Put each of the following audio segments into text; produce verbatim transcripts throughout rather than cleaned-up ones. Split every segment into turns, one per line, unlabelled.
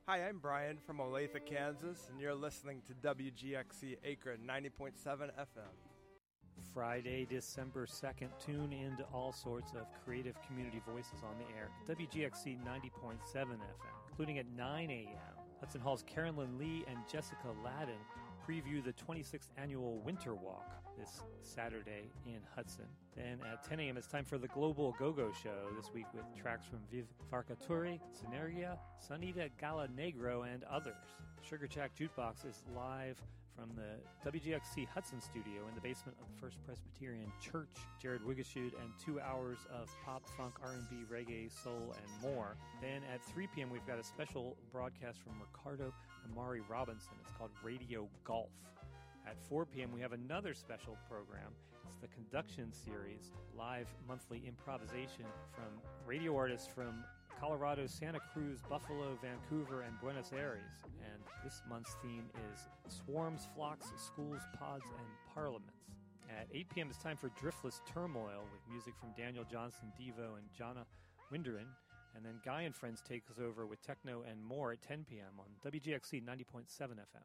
Hi, I'm Brian from Olathe, Kansas, and you're listening to W G X C Akron ninety point seven F M.
Friday, December second, tune into all sorts of creative community voices on the air. W G X C ninety point seven F M, including at nine a.m. Hudson Hall's Carolyn Lee and Jessica Ladden preview the twenty-sixth annual Winter Walk this Saturday in Hudson. Then at ten a.m. it's time for the Global Go-Go Show this week with tracks from Viv Farcaturi, Synergia, Sonita Gala Negro, and others. Sugar Shack Jukebox is live from the W G X C Hudson studio in the basement of the First Presbyterian Church. Jared Wigashud and two hours of pop, funk, R and B, reggae, soul, and more. Then at three p.m. we've got a special broadcast from Ricardo Amari Robinson. It's called Radio Golf. At four p.m. we have another special program. It's the Conduction Series, live monthly improvisation from radio artists from Colorado, Santa Cruz, Buffalo, Vancouver, and Buenos Aires. And this month's theme is Swarms, Flocks, Schools, Pods, and Parliaments. At eight p.m. it's time for Driftless Turmoil with music from Daniel Johnson, Devo, and Jana Winderin. And then Guy and Friends takes us over with techno and more at ten p.m. on W G X C ninety point seven F M.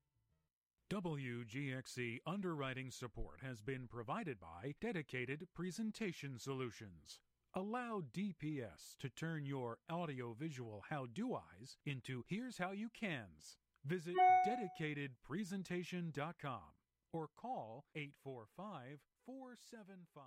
W G X C underwriting support has been provided by Dedicated Presentation Solutions. Allow D P S to turn your audio-visual how-do-eyes into here's how you cans. Visit dedicated presentation dot com or call eight four five, four seven five.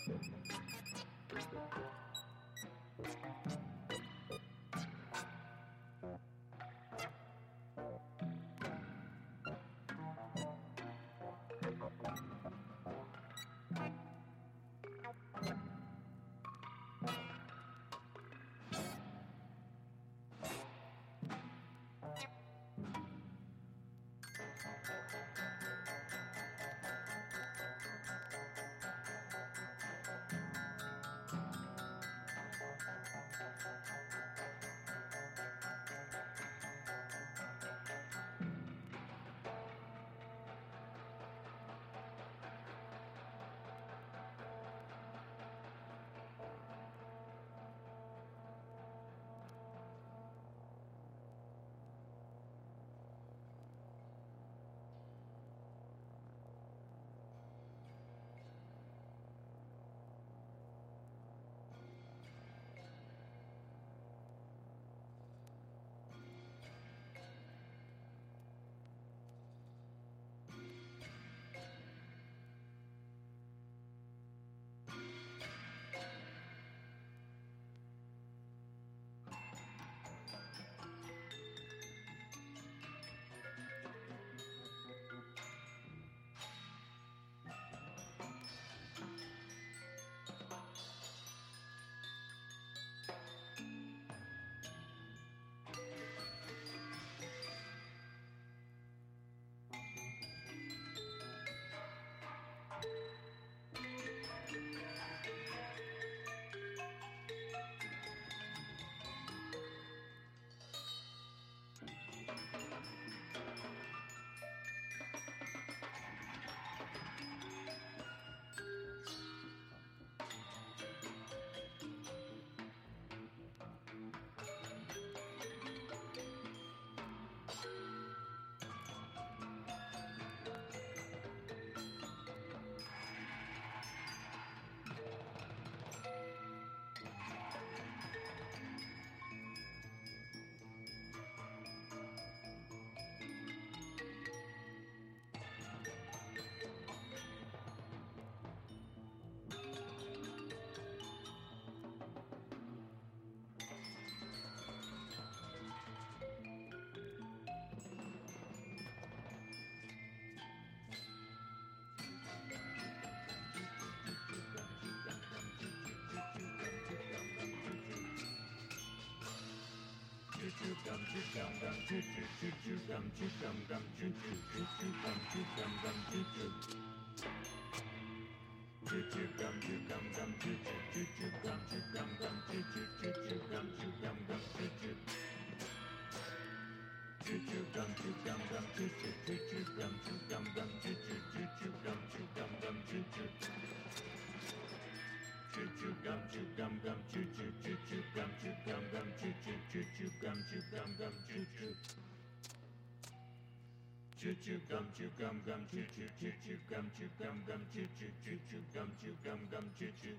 Choo choo gum choo gum gum choo choo choo choo gum choo gum gum choo choo choo choo gum choo gum gum choo choo.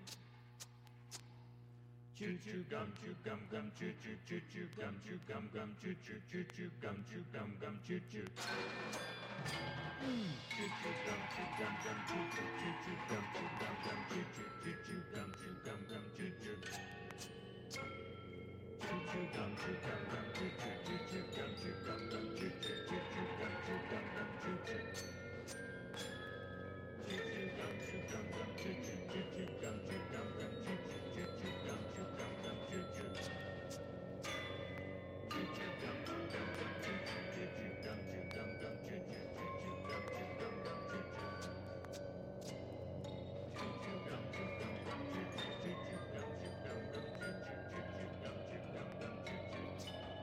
Choo choo gum choo gum gum choo choo choo choo gum choo gum gum choo choo choo choo gum choo gum gum choo choo. Choo choo gum choo gum gum choo choo choo choo gum choo gum gum choo choo choo choo gum choo gum gum choo choo. Choo choo gum choo gum gum choo choo choo choo gum choo gum gum choo choo choo choo gum choo gum gum choo choo. Choo choo gum choo gum gum choo choo choo choo gum choo gum gum choo choo choo choo gum choo gum gum choo choo. Choo choo gum choo gum gum choo choo choo choo gum choo gum gum choo choo choo choo gum choo gum gum choo choo. Choo choo gum choo gum gum choo choo choo choo gum choo gum gum choo choo choo choo gum choo gum gum choo choo.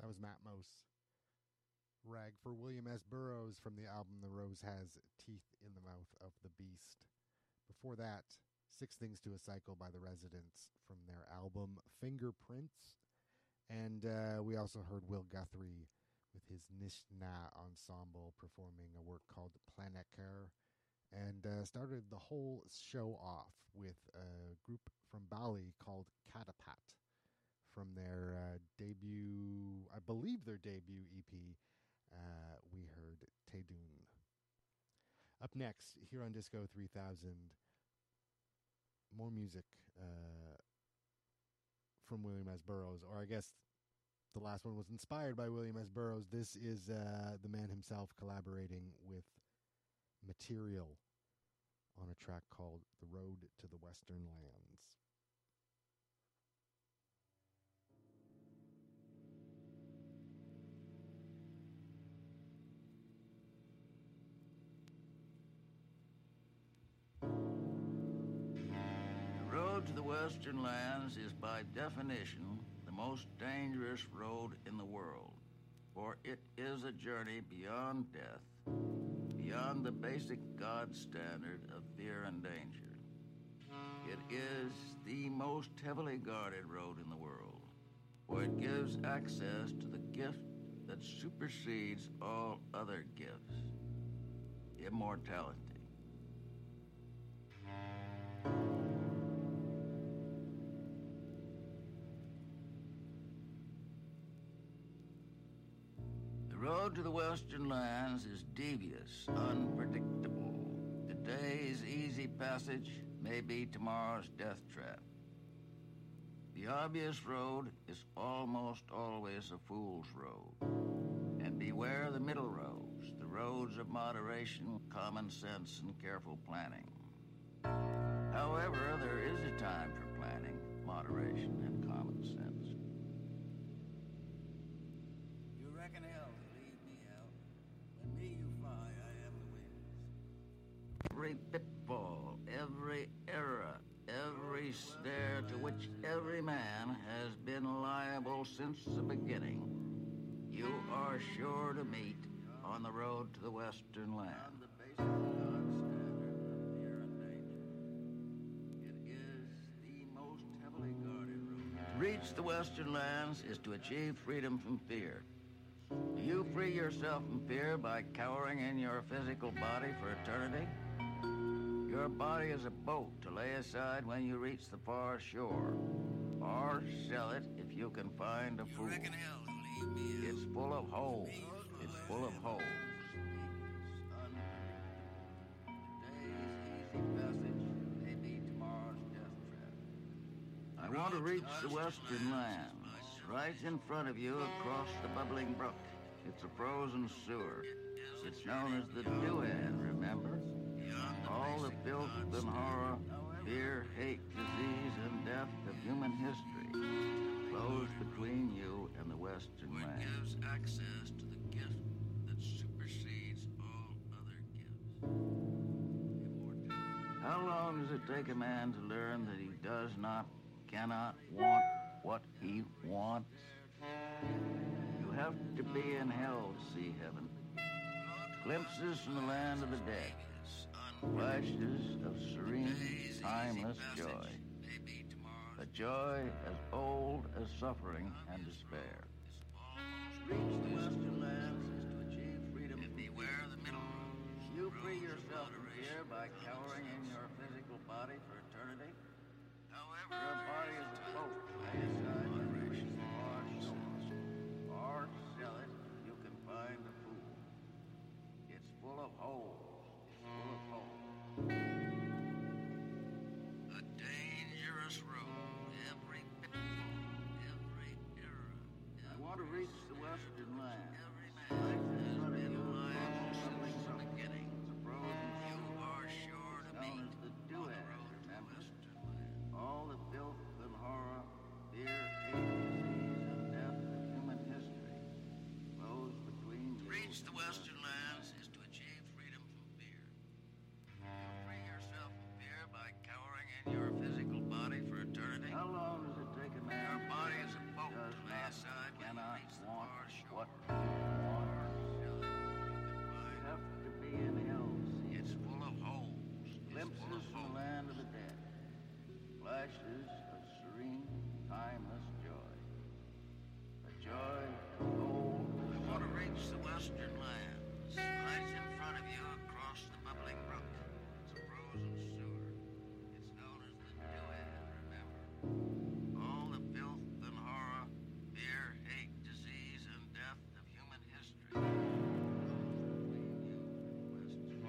was Matmos. Rag for William S. Burroughs from the album The Rose Has Teeth in the Mouth of the Beast. Before that, Six Things to a Cycle by the Residents from their album Fingerprints. And uh, we also heard Will Guthrie with his Nishna Ensemble performing a work called Planeker. And uh, started the whole show off with a group from Bali called Katapat from their uh, debut, I believe their debut E P. Uh, we heard Tedun. Up next, here on Disco three thousand, more music uh, from William S. Burroughs, or I guess the last one was inspired by William S. Burroughs. This is uh, the man himself collaborating with Material on a track called The Road to the Western Lands.
The road to the Western Lands is by definition the most dangerous road in the world, for it is a journey beyond death, beyond the basic God standard of fear and danger. It is the most heavily guarded road in the world, for it gives access to the gift that supersedes all other gifts, immortality. The road to the Western Lands is devious, unpredictable. Today's easy passage may be tomorrow's death trap. The obvious road is almost always a fool's road. And beware the middle roads, the roads of moderation, common sense, and careful planning. However, there is a time for planning, moderation, and common sense. You reckon hell to leave me out? When me you fly, I am the winds. Every pitfall, every error, every snare to which every man has been liable since the beginning, you are sure to meet on the road to the Western Land. To reach the Western Lands is to achieve freedom from fear. Do you free yourself from fear by cowering in your physical body for eternity? Your body is a boat to lay aside when you reach the far shore, or sell it if you can find a fool. It's full of holes. It's full of holes. I want to reach the Western Lands. Right in front of you across the bubbling brook. It's a frozen sewer. It's known as the Duan, remember? All the filth and horror, fear, hate, disease, and death of human history flows between you and the Western Lands. It gives access to the gift that supersedes all other gifts. How long does it take a man to learn that he does not, cannot want what he wants? You have to be in hell to see heaven. Glimpses from the land of the dead. Flashes of serene, timeless joy. A joy as old as suffering and despair. To reach the Western Lands is to achieve freedom and beware the middle roads. You free yourself from fear by cowering in your physical body for eternity. However, your body is a boat to lay aside moderation or shore. Or sell it if you can find a fool. It's full of holes. Full of hope. A dangerous road, every pitfall, every error. I want to reach the Western Lands. Every man has been liable since the beginning. You are sure to meet the Duan, remember? All the filth and horror, fear, hate, disease, and death of human history flows between you. To reach the Western Lands is to achieve freedom from fear. You free yourself from fear by cowering in your physical body for eternity. How long does it take a man? Your body is a boat to lay aside when you reach the far flashes of serene, timeless joy. A joy of old. You want to reach the western lands, right in front of you across the bubbling brook. It's a frozen sewer. It's known as the Duad, remember. All the filth and horror, fear, hate, disease, and death of human history. Between you and western.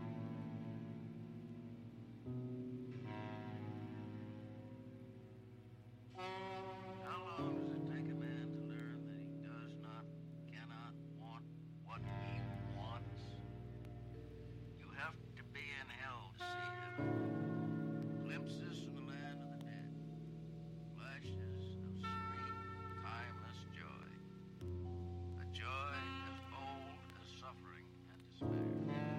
How long does it take a man to learn that he does not, cannot want what he wants? You have to be in hell to see heaven. Glimpses from the land of the dead. Flashes of serene, timeless joy. A joy as bold as suffering and despair.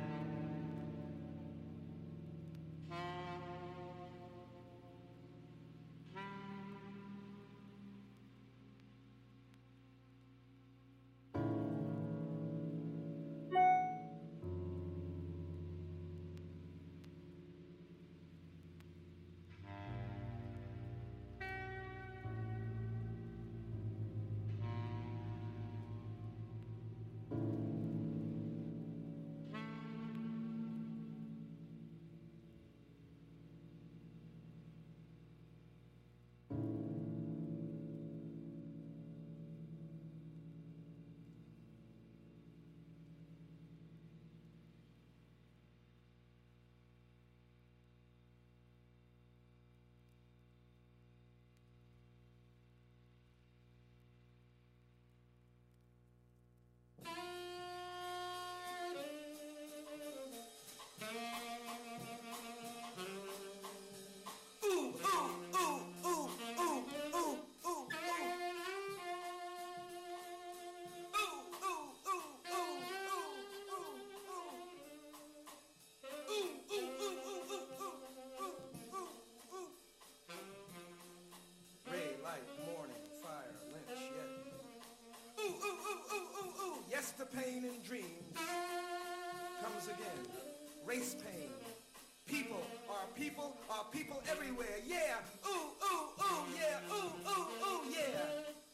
Ray, light, morning, fire, lynch, yet. Ooh, ooh, ooh, ooh, ooh, ooh. Yes, the pain in dreams comes again. Race pain. People are people are people everywhere. Yeah. Ooh, ooh, ooh, yeah. Ooh, ooh, ooh, yeah.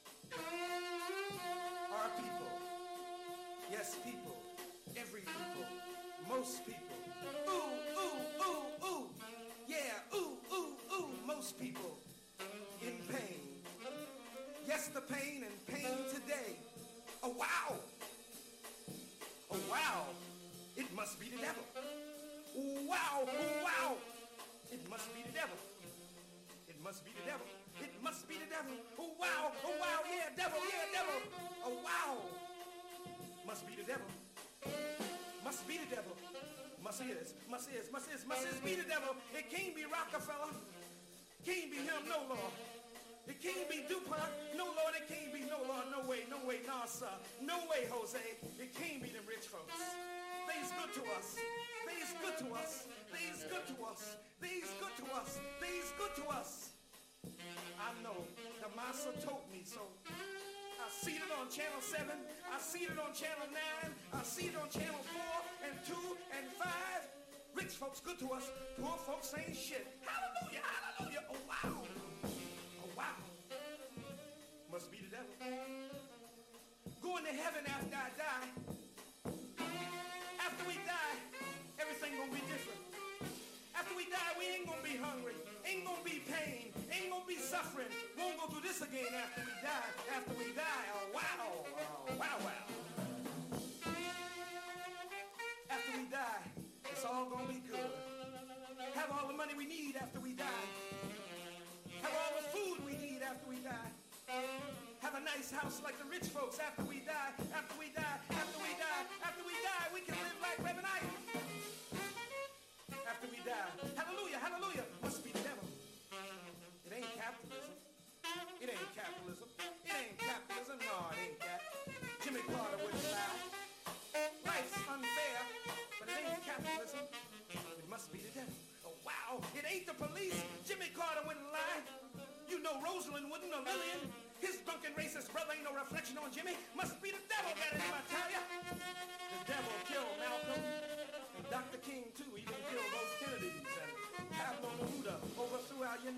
Our people. Yes, people. Every people. Most people. Ooh, ooh, ooh, ooh. Yeah. Ooh, ooh, ooh. Most people. In pain. Yes, the pain and pain today. Oh, wow. Oh, wow. It must be the devil. Wow, wow. It must be the devil. It must be the devil. It must be the devil. Oh, wow. Oh, wow. Yeah, devil. Yeah, devil. Oh, wow. Must be the devil. Must be the devil. Must is. Must is. Must is. Must is be the devil. It can't be Rockefeller. Can't be him, no Lord. It can't be DuPont, no Lord. It can't be no Lord, no way, no way, no sir, no way, Jose. It can't be them rich folks. They's good to us. They's good to us. They's good to us. They's good to us. They's good to us. I know the master told me so. I see it on Channel seven. I see it on Channel nine. I see it on Channel four and two and five. Rich folks good to us. Poor folks ain't shit. Hallelujah, hallelujah. Oh, wow. Oh, wow. Must be the devil. Going to heaven after I die. After we die, everything gonna be different. After we die, we ain't gonna be hungry. Ain't gonna be pain. Ain't gonna be suffering. Won't go through this again after we die. After we die. Oh, wow. Oh, wow, wow. After we die, it's all gonna be good. Have all the money we need after we die. Have all the food we need after we die. Have a nice house like the rich folks after we die. After we die, after we die, after we die, we can live like Reverend Ike. After we die. Hallelujah, hallelujah. Must be the devil. It ain't capitalism. It ain't capitalism. It ain't capitalism. No, it ain't that. Jimmy Carter wouldn't lie. Life's unfair, but it ain't capitalism. It must be the devil. Oh, wow. It ain't the police. Jimmy Carter wouldn't lie. You know Rosalind wouldn't, or Lillian. His drunken racist brother ain't no reflection on Jimmy. Must be the devil got it in, I tell ya. The devil killed Malcolm. And Doctor King, too, even killed those Kennedys. And Pablo Neruda overthrew our United